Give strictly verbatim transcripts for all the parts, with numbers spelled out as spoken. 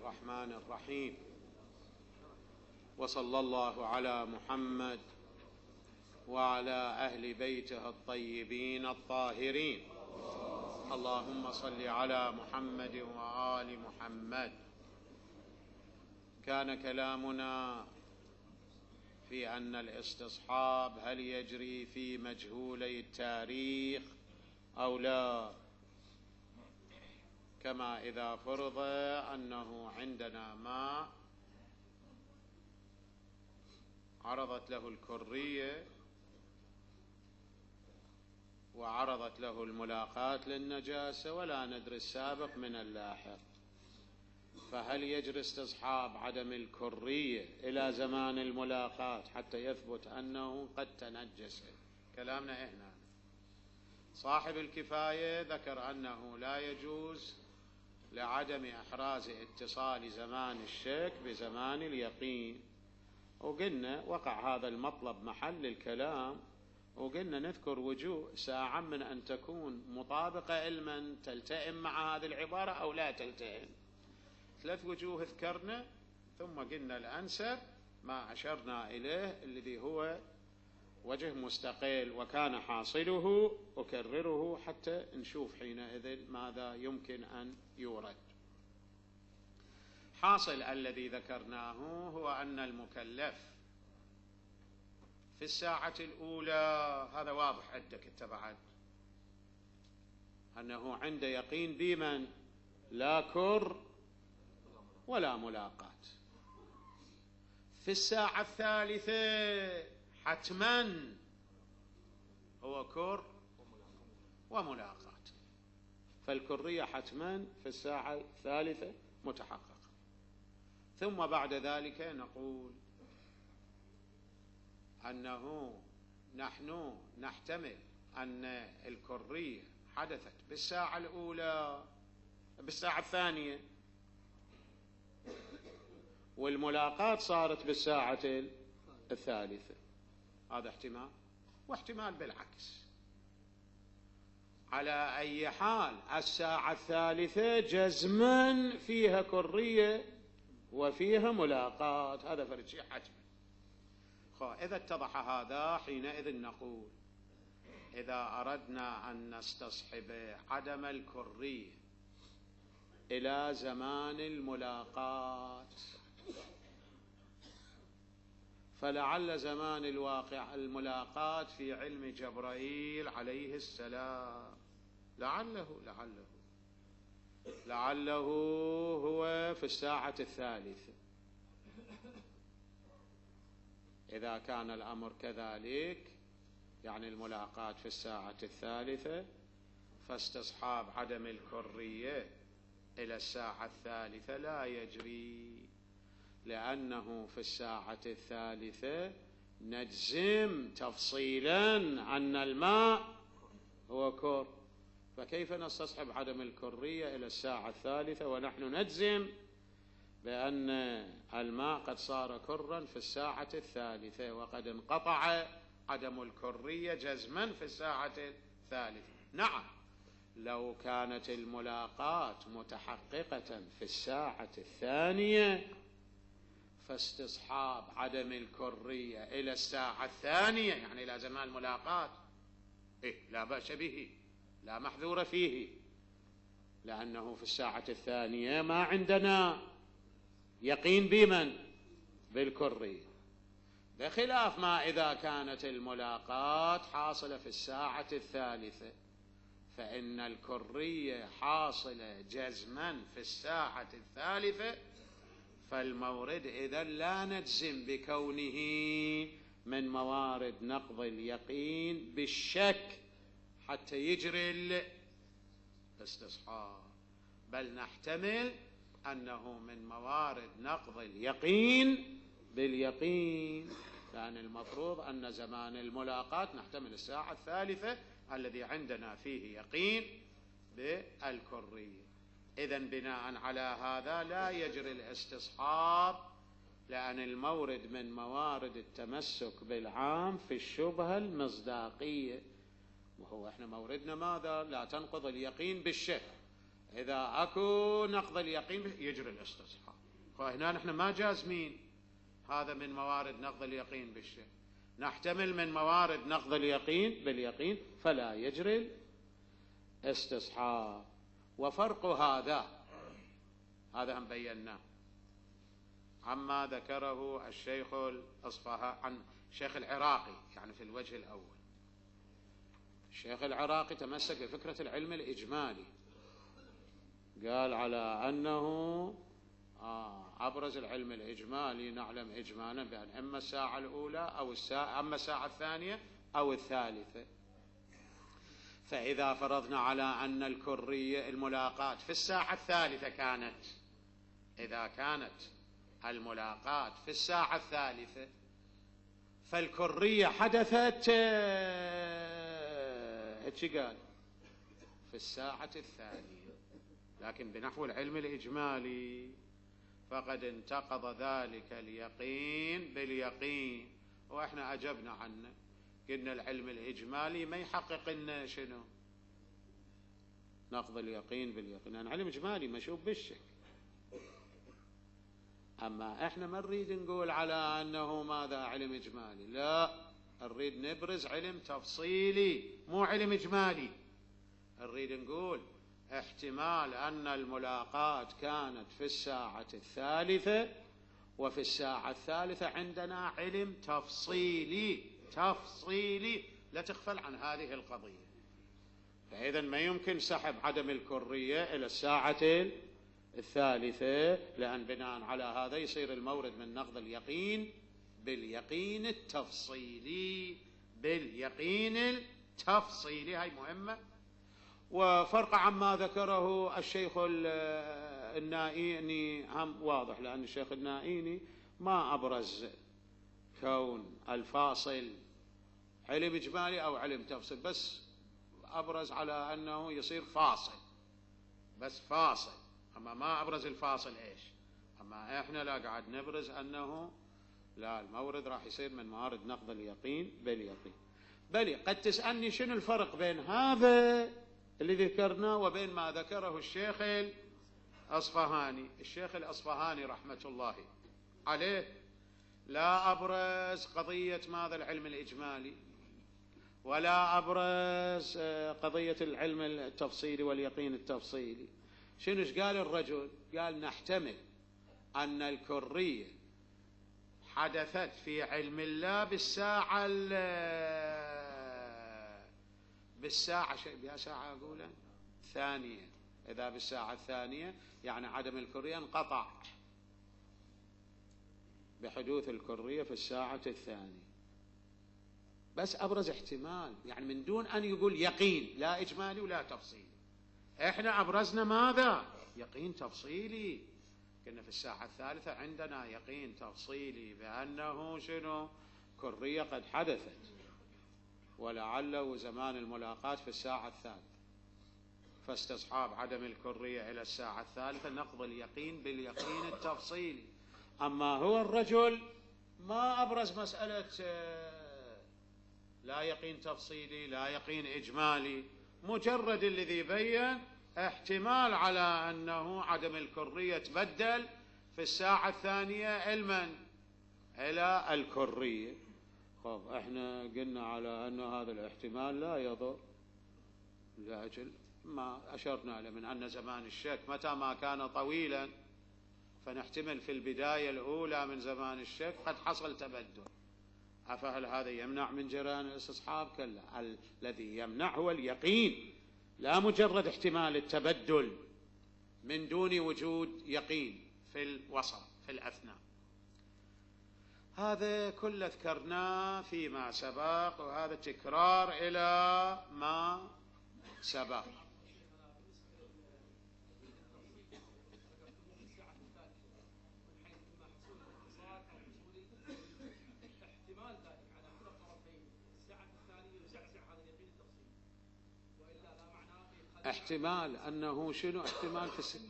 الرحمن الرحيم. وصلى الله على محمد وعلى أهل بيته الطيبين الطاهرين. اللهم صل على محمد وآل محمد. كان كلامنا في أن الاستصحاب هل يجري في مجهولي التاريخ أو لا، كما إذا فرض أنه عندنا ما عرضت له الكرية وعرضت له الملاقاة للنجاسة ولا ندري السابق من اللاحق، فهل يجري استصحاب عدم الكرية إلى زمان الملاقاة حتى يثبت أنه قد تنجس؟ كلامنا هنا. صاحب الكفاية ذكر أنه لا يجوز لعدم إحراز اتصال زمان الشك بزمان اليقين، وقلنا وقع هذا المطلب محل الكلام، وقلنا نذكر وجوه ساعة من أن تكون مطابقة علما تلتئم مع هذه العبارة أو لا تلتئم. ثلاث وجوه ذكرنا، ثم قلنا الأنسب ما أشرنا إليه الذي هو وجه مستقل وكان حاصله أكرره حتى نشوف حينئذ ماذا يمكن أن يورد. حاصل الذي ذكرناه هو أن المكلف في الساعة الأولى، هذا واضح عندك التبعات، أنه عند يقين بمن لا كر ولا ملاقاة. في الساعة الثالثة حتما هو كر وملاقاة، فالكرية حتما في الساعة الثالثة متحققة. ثم بعد ذلك نقول أنه نحن نحتمل أن الكرية حدثت بالساعة الأولى بالساعة الثانية، والملاقاة صارت بالساعة الثالثة، هذا احتمال. واحتمال بالعكس. على أي حال الساعة الثالثة جزما فيها كرية وفيها ملاقاة، هذا فرد شيء حتمي. إذا اتضح هذا حينئذ نقول إذا أردنا أن نستصحب عدم الكرية إلى زمان الملاقاة، فلعل زمان الواقع الملاقاة في علم جبرائيل عليه السلام، لعله لعله لعله هو في الساعة الثالثة. إذا كان الأمر كذلك يعني الملاقاة في الساعة الثالثة، فاستصحاب عدم الكرية إلى الساعة الثالثة لا يجري، لأنه في الساعة الثالثة نجزم تفصيلا أن الماء هو كر، فكيف نستصحب عدم الكرية إلى الساعة الثالثة ونحن نجزم بأن الماء قد صار كرا في الساعة الثالثة وقد انقطع عدم الكرية جزما في الساعة الثالثة؟ نعم، لو كانت الملاقاة متحققة في الساعة الثانية فاستصحاب عدم الكرية إلى الساعة الثانية يعني إلى زمان الملاقاة إيه لا بأس به، لا محذور فيه، لأنه في الساعة الثانية ما عندنا يقين بمن بالكرية، بخلاف ما إذا كانت الملاقاة حاصلة في الساعة الثالثة، فإن الكرية حاصلة جزما في الساعة الثالثة، فالمورد إذن لا نجزم بكونه من موارد نقض اليقين بالشك حتى يجري الاستصحاب، بل نحتمل أنه من موارد نقض اليقين باليقين، لأن المفروض أن زمان الملاقاة نحتمل الساعة الثالثة الذي عندنا فيه يقين بالكرية. إذن بناء على هذا لا يجري الاستصحاب، لأن المورد من موارد التمسك بالعام في الشبهة المصداقية، وهو احنا موردنا ماذا؟ لا تنقض اليقين بالشك. إذا أكو نقض اليقين يجري الاستصحاب، فهنا نحن ما جازمين هذا من موارد نقض اليقين بالشك، نحتمل من موارد نقض اليقين باليقين، فلا يجري الاستصحاب. وفرق هذا هذا هم بيناه عما ذكره الشيخ الأصفهاني عن الشيخ العراقي، يعني في الوجه الأول الشيخ العراقي تمسك بفكرة العلم الإجمالي، قال على أنه آه أبرز العلم الإجمالي نعلم إجمالا بأن إما الساعة الأولى أو الساعة أما الساعة الثانية أو الثالثة. فإذا فرضنا على أن الكرية الملاقاة في الساعة الثالثة كانت، إذا كانت الملاقاة في الساعة الثالثة فالكرية حدثت هيك قال في الساعة الثانية، لكن بنحو العلم الإجمالي فقد انتقض ذلك اليقين باليقين. وإحنا أجبنا عنه، قلنا العلم الإجمالي ما يحقق لنا شنو؟ نقض اليقين باليقين، يعني علم إجمالي مشوب بالشك. أما إحنا ما نريد نقول على أنه ماذا علم إجمالي، لا، نريد نبرز علم تفصيلي مو علم إجمالي. نريد نقول احتمال أن الملاقاة كانت في الساعة الثالثة، وفي الساعة الثالثة عندنا علم تفصيلي تفصيلي لا تغفل عن هذه القضية. فإذا ما يمكن سحب عدم الكرية إلى الساعة الثالثة، لأن بناء على هذا يصير المورد من نقض اليقين باليقين التفصيلي، باليقين التفصيلي. هاي مهمة. وفرق عما ذكره الشيخ النائيني هم واضح، لأن الشيخ النائيني ما أبرز كون الفاصل علم إجمالي أو علم تفصيل، بس أبرز على أنه يصير فاصل، بس فاصل، أما ما أبرز الفاصل إيش. أما إحنا لا قاعد نبرز أنه لا، المورد راح يصير من موارد نقض اليقين باليقين. بل قد تسألني شنو الفرق بين هذا اللي ذكرناه وبين ما ذكره الشيخ الأصفهاني. الشيخ الأصفهاني رحمة الله عليه لا أبرز قضية ماذا العلم الإجمالي، ولا أبرز قضية العلم التفصيلي واليقين التفصيلي. شنو قال الرجل؟ قال نحتمل أن الكرية حدثت في علم الله بالساعة بالساعة بها ساعة أقول ثانية. إذا بالساعة الثانية يعني عدم الكرية انقطع بحدوث الكرية في الساعة الثانية، بس أبرز احتمال، يعني من دون أن يقول يقين لا إجمالي ولا تفصيلي. إحنا أبرزنا ماذا؟ يقين تفصيلي. كنا في الساعة الثالثة عندنا يقين تفصيلي بأنه شنو؟ كرية قد حدثت، ولعله زمان الملاقاة في الساعة الثالثة، فاستصحاب عدم الكرية إلى الساعة الثالثة نقض اليقين باليقين التفصيلي. أما هو الرجل ما أبرز مسألة لا يقين تفصيلي لا يقين إجمالي، مجرد الذي بين احتمال على أنه عدم الكرية تبدل في الساعة الثانية علما إلى الكرية. خب احنا قلنا على أن هذا الاحتمال لا يضر، لأجل ما أشرنا له من أن زمان الشك متى ما كان طويلا فنحتمل في البداية الأولى من زمان الشك قد حصل تبدل. أفهل هذا يمنع من جريان الاستصحاب؟ كلا، الذي يمنع هو اليقين، لا مجرد احتمال التبدل من دون وجود يقين في الوسط في الأثناء. هذا كله ذكرناه فيما سبق، وهذا تكرار إلى ما سبق. احتمال أنه شنو؟ احتمال في السن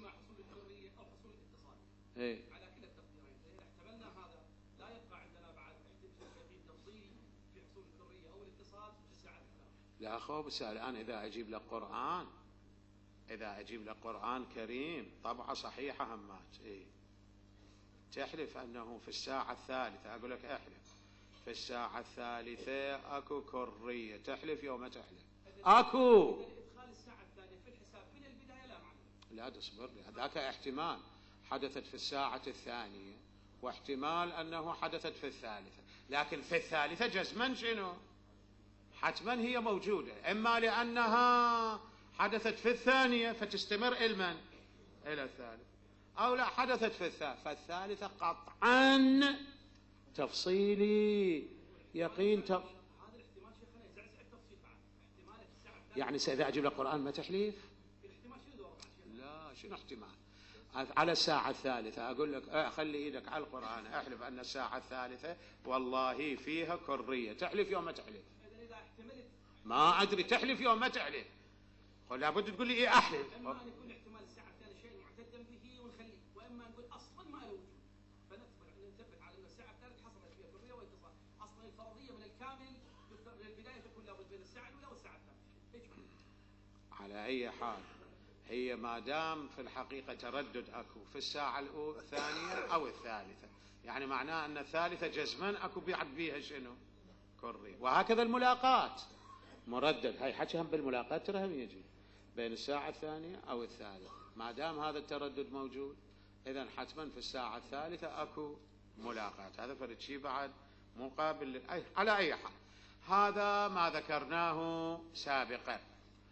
ايه على كلا التقديرين. إذا احتملنا هذا لا يبقى عندنا بعد يقين تفصيلي في حصول الكرية أو الاتصال في الساعة الثانية. لا أخو، بس الآن إذا أجيب لك قرآن، إذا أجيب لك قرآن كريم طبعة صحيحة همات إيه تحلف أنه في الساعة الثالثة، أقول لك احلف في الساعة الثالثة أكو كرية، تحلف يوم تحلف أكو إدخال الساعة الثانية في الحساب من البداية لا معنى. لا تصبر لي، ذاك احتمال حدثت في الساعة الثانية واحتمال أنه حدثت في الثالثة، لكن في الثالثة جزما شنو؟ حتما هي موجودة، إما لأنها حدثت في الثانية فتستمر إلى من؟ إلى الثالث، أو لا حدثت في الثالثة، فالثالثة قطعا تفصيلي يقين تف... هذا الاحتمال شيخنا يزعزع التفصيل بعد، احتمال الساعة الثانية. يعني إذا أجيب لك قرآن ما تحليف؟ الاحتمال شنو دور بعد؟ لا شنو احتمال؟ على الساعة الثالثة أقول لك خلي إيدك على القرآن، أحلف أن الساعة الثالثة والله فيها كرية، تحلف يوم ما تحلف؟ إذا احتملت ما أدري، تحلف يوم ما تحلف؟ قل لابد تقول لي إيه أحلف. إما أن يكون احتمال الساعة الثانية شيء معتدا به ونخليه، وإما نقول أصلا ما له وجود، فنثبت نثبت على أن الساعة الثالثة حصلت فيها كرية واتصال، أصلا الفرضية من الكامل من البداية تكون لابد بين الساعة الأولى والساعة الثانية. على أي حال هي ما دام في الحقيقة تردد أكو في الساعة الثانية أو الثالثة، يعني معناه أن الثالثة جزما أكو بعد بيها شنو؟ كرية. وهكذا الملاقات مردد، هاي حكي هم بالملاقات ترى هم يجي بين الساعة الثانية أو الثالثة، ما دام هذا التردد موجود إذن حتما في الساعة الثالثة أكو ملاقات. هذا فرد شيء بعد مقابل أي على أي حال. هذا ما ذكرناه سابقا،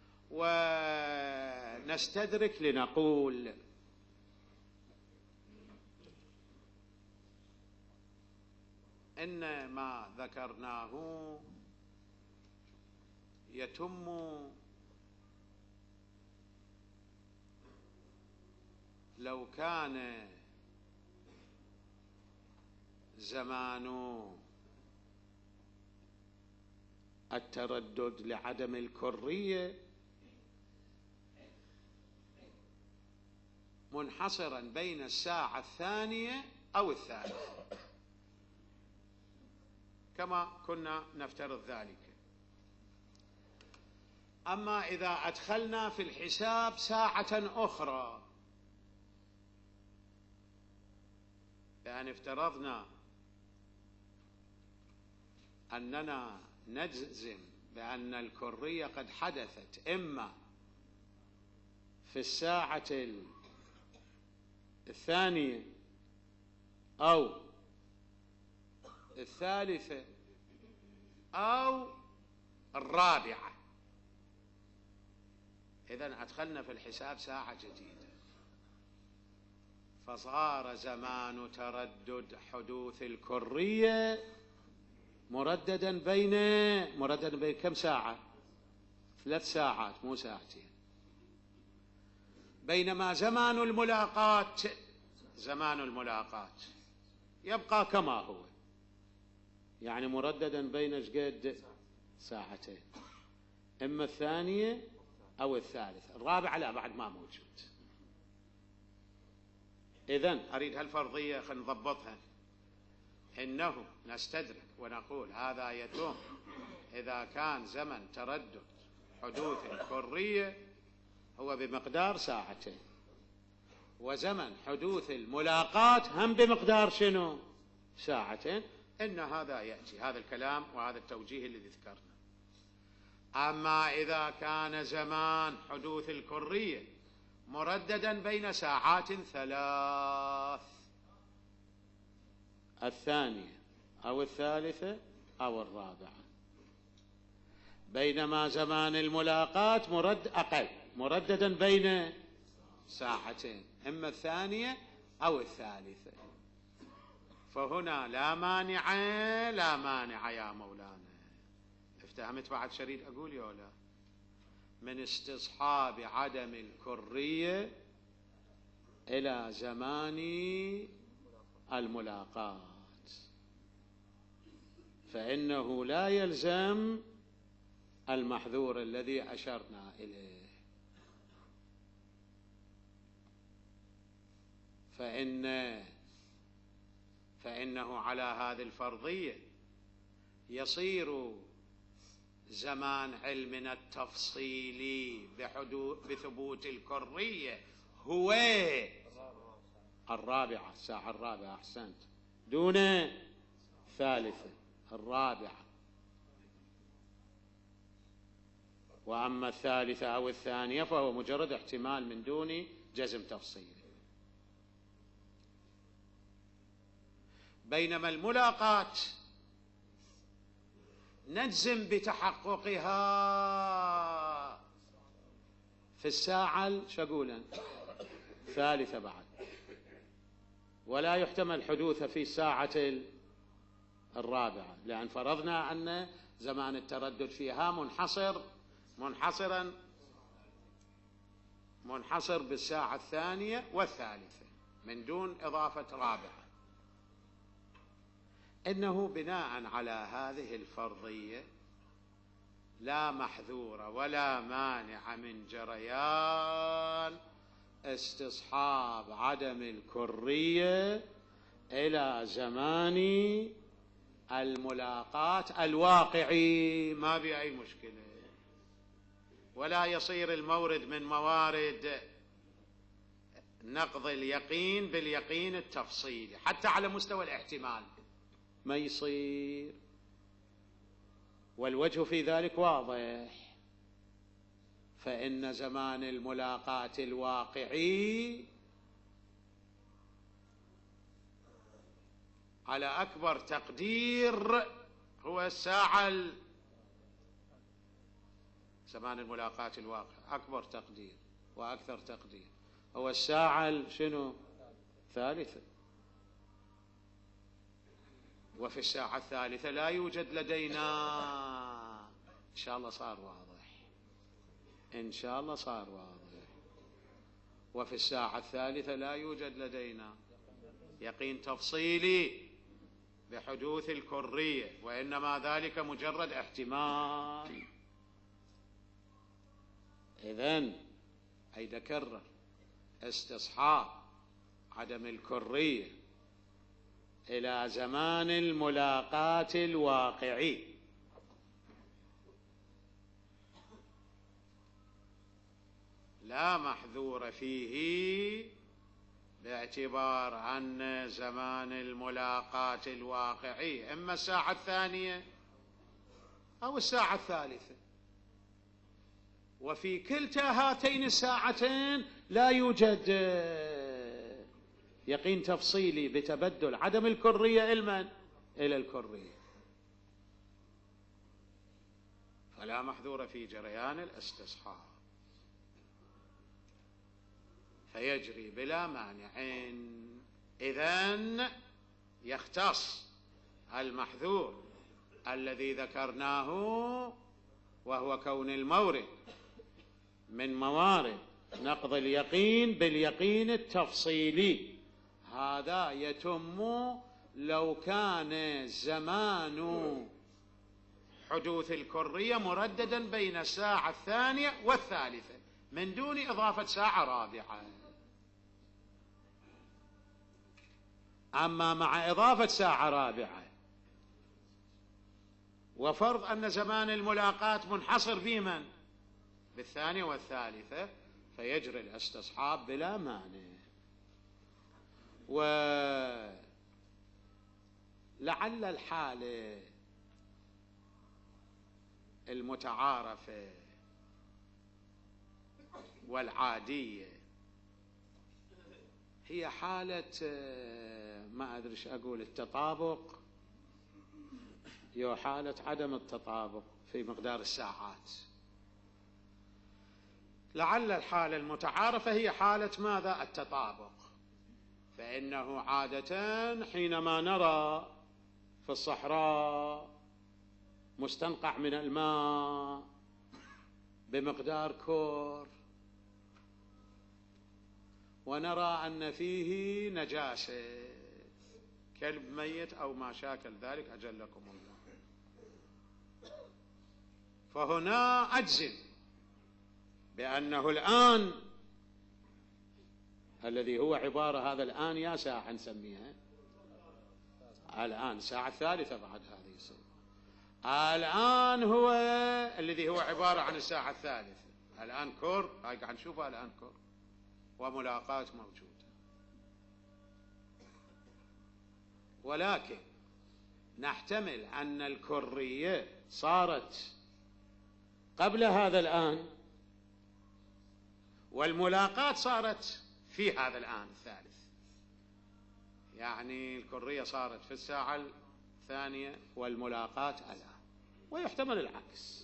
ونستدرك لنقول إن ما ذكرناه يتم لو كان زمان التردد لعدم الكرية منحصرا بين الساعة الثانية أو الثالثة كما كنا نفترض ذلك. أما إذا أدخلنا في الحساب ساعة أخرى، يعني افترضنا أننا نجزم بأن الكرية قد حدثت إما في الساعة الثانية أو الثالثة أو الرابعة، إذن أدخلنا في الحساب ساعة جديدة، فصار زمان تردد حدوث الكرية مرددا بين مرددا بين كم ساعة؟ ثلاث ساعات مو ساعتين. بينما زمان الملاقات زمان الملاقات يبقى كما هو، يعني مرددا بين ايش قد؟ ساعتين، إما الثانية أو الثالثة، الرابعة لا بعد ما موجود. إذن أريد هالفرضية خلينا نضبطها، إنه نستدرك ونقول هذا يتم إذا كان زمن تردد حدوث الكرية هو بمقدار ساعتين، وزمن حدوث الملاقات هم بمقدار شنو؟ ساعتين. إن هذا يأتي هذا الكلام وهذا التوجيه الذي ذكرنا. أما إذا كان زمان حدوث الكرية مرددا بين ساعات ثلاث، الثانية أو الثالثة أو الرابعة، بينما زمان الملاقات مرد أقل مرددا بين ساعتين، إما الثانية أو الثالثة، فهنا لا مانع لا مانع يا مولانا. افتهمت بعد شريط أقول يا لا؟ من استصحاب عدم الكرية إلى زمان الملاقات، فإنه لا يلزم المحذور الذي أشرنا إليه، فإن فإنه على هذه الفرضية يصير زمان علمنا التفصيلي بحدوث بثبوت الكرية هو الرابعة، الساعة الرابعة، أحسنت، دون ثالثة، الرابعة. وأما الثالثة أو الثانية فهو مجرد احتمال من دون جزم تفصيلي. بينما الملاقات نجزم بتحققها في الساعة شقولا ثالثة بعد، ولا يحتمل حدوثه في الساعة الرابعة، لأن فرضنا أن زمان التردد فيها منحصر منحصرا منحصر بالساعة الثانية والثالثة من دون إضافة رابعة. إنه بناء على هذه الفرضية لا محذور ولا مانع من جريان استصحاب عدم الكرية إلى زمان الملاقات الواقعي، ما بأي مشكلة، ولا يصير المورد من موارد نقض اليقين باليقين التفصيلي حتى على مستوى الاحتمال، ما يصير. والوجه في ذلك واضح، فإن زمان الملاقاة الواقعي على أكبر تقدير هو الساعة، زمان الملاقاة الواقع أكبر تقدير وأكثر تقدير هو الساعة شنو؟ ثالثة. وفي الساعة الثالثة لا يوجد لدينا، إن شاء الله صار واضح، إن شاء الله صار واضح. وفي الساعة الثالثة لا يوجد لدينا يقين تفصيلي بحدوث الكرية، وإنما ذلك مجرد احتمال. إذن أي أكرر، استصحاب عدم الكرية إلى زمان الملاقاة الواقعي لا محذور فيه، باعتبار أن زمان الملاقاة الواقعي إما الساعة الثانية أو الساعة الثالثة، وفي كلتا هاتين الساعتين لا يوجد يقين تفصيلي بتبدل عدم الكرية إلى إلى الكرية، فلا محذور في جريان الاستصحاب، فيجري بلا مانع. إذن يختص المحذور الذي ذكرناه وهو كون المورد من موارد نقض اليقين باليقين التفصيلي، هذا يتم لو كان زمان حدوث الكرية مرددا بين الساعة الثانية والثالثة من دون إضافة ساعة رابعة. أما مع إضافة ساعة رابعة وفرض أن زمان الملاقاة منحصر بمن؟ بالثانية والثالثة، فيجري الاستصحاب بلا مانع. ولعل الحالة المتعارفة والعادية هي حالة ما أدري ايش أقول، التطابق، هي حالة عدم التطابق في مقدار الساعات. لعل الحالة المتعارفة هي حالة ماذا؟ التطابق. فإنه عادة حينما نرى في الصحراء مستنقع من الماء بمقدار كور، ونرى أن فيه نجاسة كلب ميت أو ما شاكل ذلك أجلكم الله، فهنا أجزم بأنه الآن الذي هو عبارة هذا الآن يا ساعة نسميها الآن ساعة ثالثة بعد هذه السنة، الآن هو الذي هو عبارة عن الساعة الثالثة، الآن كور، هاي قاعد نشوفها الآن كور وملاقاة موجودة. ولكن نحتمل أن الكرية صارت قبل هذا الآن والملاقات صارت في هذا الآن الثالث، يعني الكرية صارت في الساعة الثانية والملاقات الآن، ويحتمل العكس.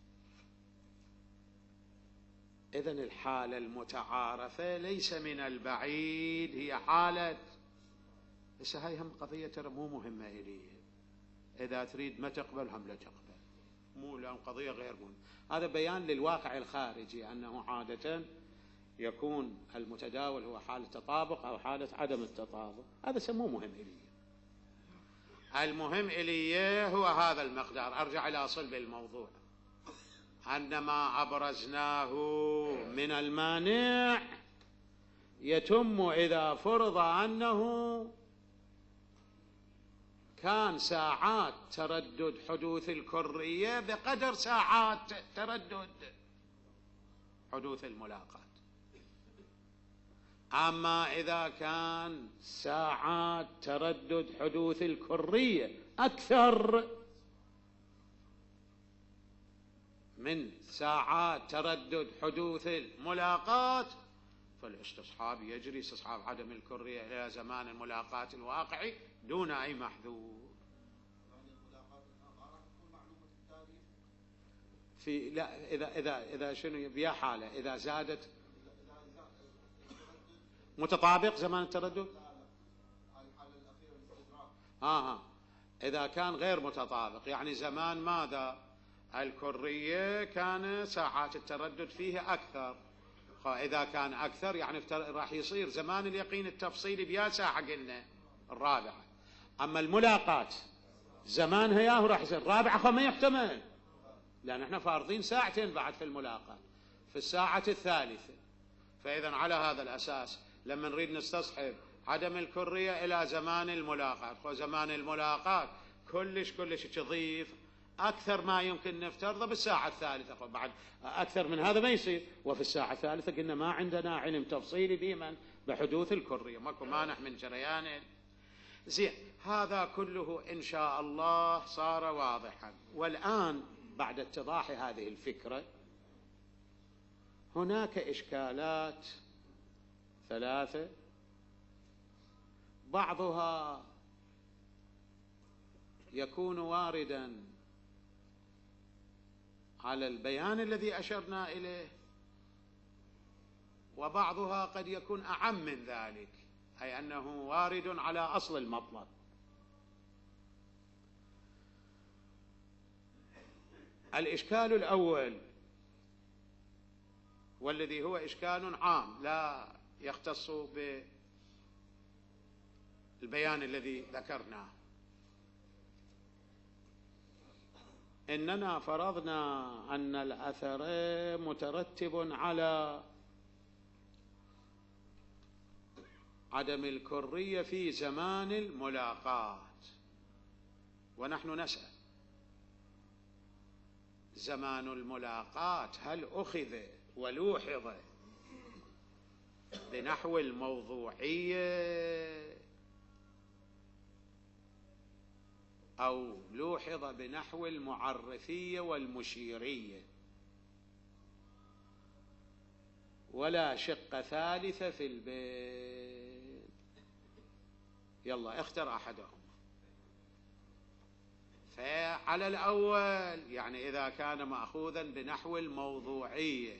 إذن الحالة المتعارفة ليس من البعيد هي حالة، بس هاي هم قضية ترى مو مهمة إلي، إذا تريد ما تقبل هم لا تقبل، مو لأن قضية غير مهمة. هذا بيان للواقع الخارجي أنه عادة يكون المتداول هو حالة تطابق أو حالة عدم التطابق، هذا سموه مهم إلي. المهم إلي هو هذا المقدار. أرجع إلى صلب الموضوع، أن ما أبرزناه من المانع يتم إذا فرض أنه كان ساعات تردد حدوث الكرية بقدر ساعات تردد حدوث الملاقات. أما إذا كان ساعات تردد حدوث الكرية أكثر من ساعات تردد حدوث الملاقات، فالاستصحاب يجري استصحاب عدم الكرية إلى زمان الملاقات الواقعي دون أي محذور. في لا إذا إذا إذا شنو بيا حالة إذا زادت متطابق زمان التردد، آه, آه إذا كان غير متطابق يعني زمان ماذا الكرية كان ساعات التردد فيه أكثر، إذا كان أكثر يعني راح يصير زمان اليقين التفصيلي بيا ساعة قلنا الرابعة. أما الملاقات زمانها ياهو راح يصير الرابعة، فما يحتمل لأن احنا فارضين ساعتين بعد في الملاقات في الساعة الثالثة. فإذا على هذا الأساس لما نريد نستصحب عدم الكرية إلى زمان الملاقات، وزمان الملاقات كلش كلش تضيف أكثر ما يمكن نفترضه بالساعة الثالثة، بعد أكثر من هذا ما يصير. وفي الساعة الثالثة قلنا ما عندنا علم تفصيلي بمن بحدوث الكرية، ماكو مانع من جريان. زين، هذا كله إن شاء الله صار واضحا. والآن بعد اتضاح هذه الفكرة هناك إشكالات ثلاثة، بعضها يكون واردا على البيان الذي أشرنا إليه، وبعضها قد يكون أعم من ذلك، أي أنه وارد على أصل المطلب. الإشكال الأول والذي هو إشكال عام لا يختص بالبيان الذي ذكرناه، إننا فرضنا أن الأثر مترتب على عدم الكرية في زمان الملاقات، ونحن نسأل زمان الملاقات هل أخذ ولوحظ بنحو الموضوعية أو لوحظ بنحو المعرفية والمشيرية؟ ولا شق ثالث في البيت، يلا اختر أحدهم. فعلى الأول يعني إذا كان مأخوذا بنحو الموضوعية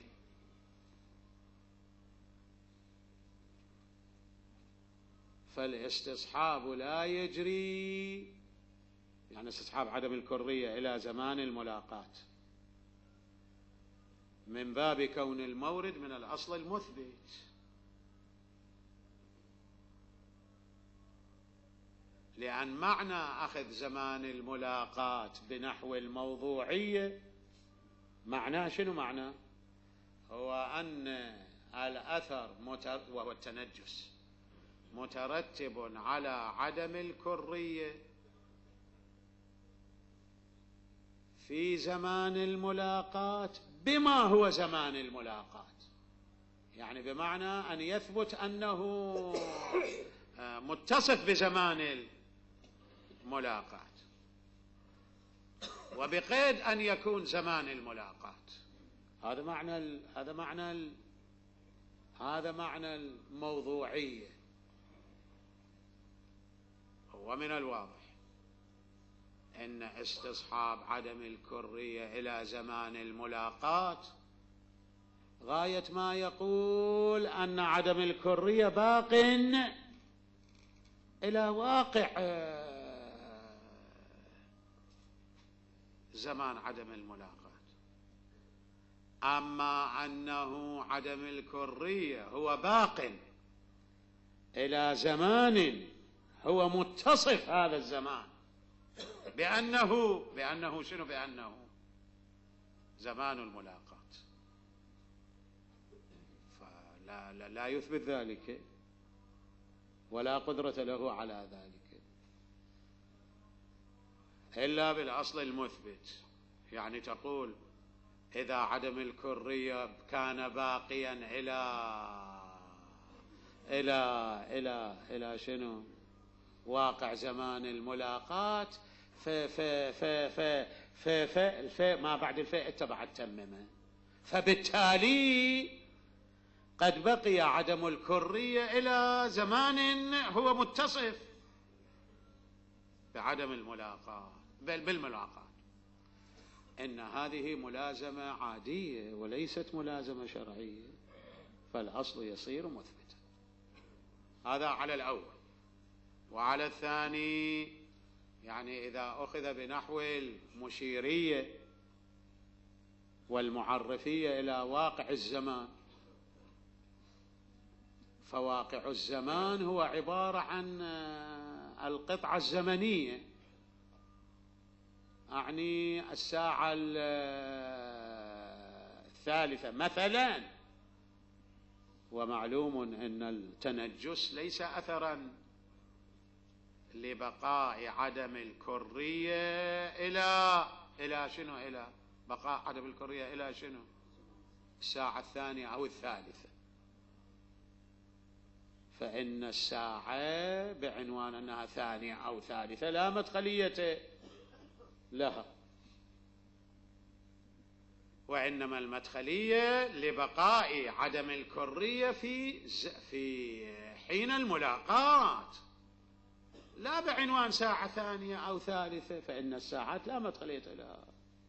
فالاستصحاب لا يجري، يعني استصحاب عدم الكرية إلى زمان الملاقات من باب كون المورد من الأصل المثبت، لأن معنى أخذ زمان الملاقات بنحو الموضوعية معناه شنو؟ معناه هو أن الأثر متر... وهو التنجس مترتب على عدم الكرية في زمان الملاقات بما هو زمان الملاقات، يعني بمعنى أن يثبت أنه متصف بزمان الملاقاة، وبقيد أن يكون زمان الملاقاة. هذا معنى ال... هذا معنى ال... هذا معنى الموضوعية. ومن الواضح أن استصحاب عدم الكرية إلى زمان الملاقاة غاية ما يقول أن عدم الكرية باق إلى واقع زمان عدم الملاقاة. أما أنه عدم الكرية هو باق إلى زمان هو متصف هذا الزمان بأنه بأنه شنو بأنه زمان الملاقاة، فلا لا, لا يثبت ذلك ولا قدرة له على ذلك إلا بالأصل المثبت. يعني تقول إذا عدم الكرية كان باقيا إلى إلى إلى إلى شنو واقع زمان الملاقاة، ف ف ف ف ف ف الف ما بعد الفاء اتبع التممة، فبالتالي قد بقي عدم الكرية إلى زمان هو متصف بعدم الملاقاة بل بالملاقاة. إن هذه ملازمة عادية وليست ملازمة شرعية، فالأصل يصير مثبتا. هذا على الأول. وعلى الثاني، يعني إذا أخذ بنحو المشيرية والمعرفية إلى واقع الزمان، فواقع الزمان هو عبارة عن القطعة الزمنية، أعني الساعة الثالثة مثلا. ومعلوم أن التنجس ليس أثرا لبقاء عدم الكرية إلى إلى شنو إلى بقاء عدم الكرية إلى شنو الساعة الثانية أو الثالثة. فإن الساعة بعنوان أنها ثانية أو ثالثة لا مدخلية لها، وإنما المدخلية لبقاء عدم الكرية في في حين الملاقاة، لا بعنوان ساعة ثانية أو ثالثة، فإن الساعات لا مدخلية لها.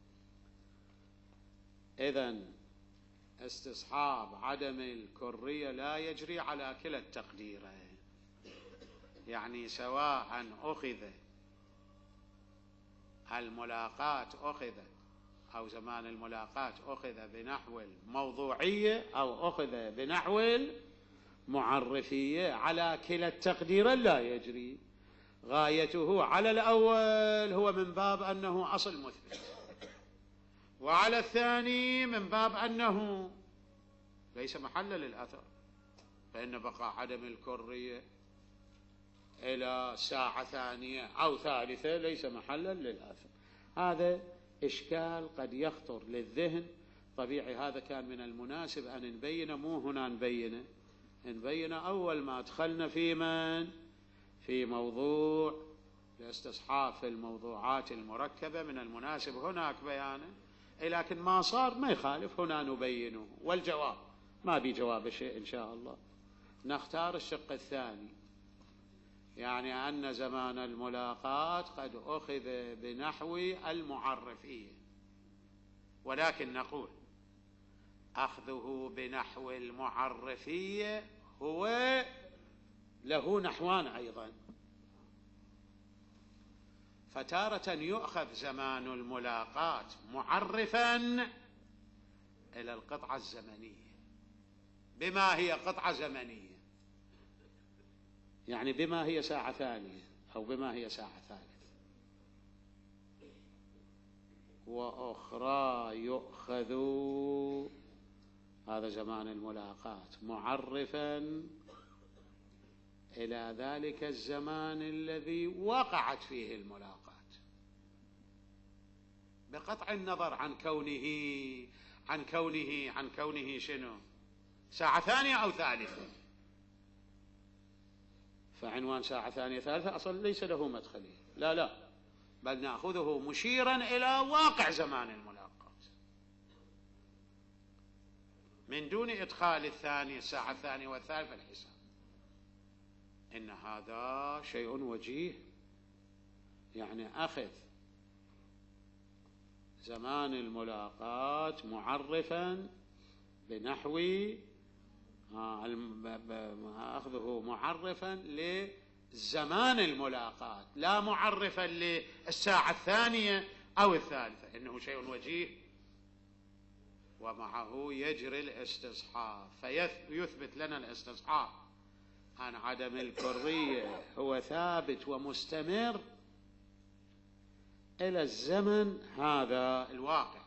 إذن استصحاب عدم الكرية لا يجري على كلا التقديرين، يعني سواء أخذ الملاقاة أخذ أو زمان الملاقاة أخذ بنحو الموضوعية أو أخذ بنحو المعرفية، على كلا التقديرين لا يجري. غايته على الأول هو من باب أنه أصل مثبت، وعلى الثاني من باب أنه ليس محلا للأثر، فإن بقاء عدم الكرية إلى ساعة ثانية أو ثالثة ليس محلا للأثر. هذا إشكال قد يخطر للذهن طبيعي. هذا كان من المناسب أن نبين، مو هنا نبينه، نبين أول ما دخلنا في من في موضوع الاستصحاب في الموضوعات المركبة، من المناسب هناك بيانه، لكن ما صار ما يخالف هنا نبينه. والجواب ما بي جواب شيء إن شاء الله. نختار الشق الثاني، يعني أن زمان الملاقاة قد أخذ بنحو المعرفية، ولكن نقول أخذه بنحو المعرفية هو له نحوان أيضا. فتارة يؤخذ زمان الملاقاة معرفا إلى القطعة الزمنية. بما هي قطعة زمنية؟ يعني بما هي ساعة ثانية أو بما هي ساعة ثالثة. وأخرى يؤخذ هذا زمان الملاقاة معرفا إلى ذلك الزمان الذي وقعت فيه الملاقاة، بقطع النظر عن كونه عن كونه عن كونه شنو ساعة ثانية أو ثالثة. فعنوان ساعة ثانية ثالثة أصلا ليس له مدخلية، لا لا، بل نأخذه مشيرا إلى واقع زمان الملاقات من دون إدخال الثاني الساعة الثانية والثالثة في الحساب. إن هذا شيء وجيه، يعني أخذ زمان الملاقات معرفا بنحو أخذه معرفا لزمان الملاقات، لا معرفا للساعة الثانية أو الثالثة. إنه شيء وجيه، ومعه يجري الاستصحاب، فيثبت لنا الاستصحاب عن عدم الكرية هو ثابت ومستمر إلى الزمن هذا الواقعي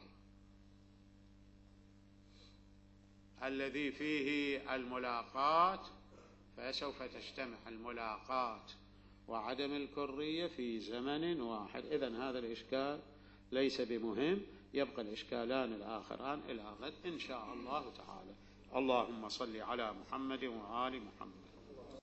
الذي فيه الملاقات، فسوف تجتمع الملاقات وعدم الكرية في زمن واحد. إذن هذا الإشكال ليس بمهم، يبقى الإشكالان الآخران إلى غد إن شاء الله تعالى. اللهم صل على محمد وآل محمد.